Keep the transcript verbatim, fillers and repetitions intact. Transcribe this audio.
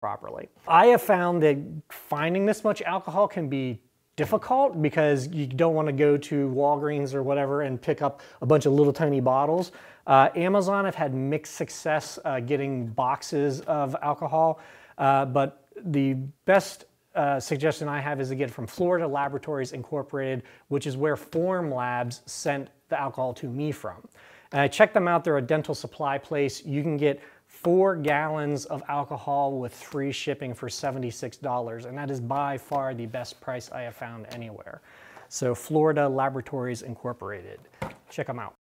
properly. I have found that finding this much alcohol can be difficult because you don't want to go to Walgreens or whatever and pick up a bunch of little tiny bottles. Uh, Amazon, I've had mixed success uh, getting boxes of alcohol, uh, but the best uh, suggestion I have is to get it from Florida Laboratories Incorporated, which is where Formlabs sent the alcohol to me from. And I checked them out. They're a dental supply place. You can get four gallons of alcohol with free shipping for seventy-six dollars, and that is by far the best price I have found anywhere. So Florida Laboratories Incorporated, check them out.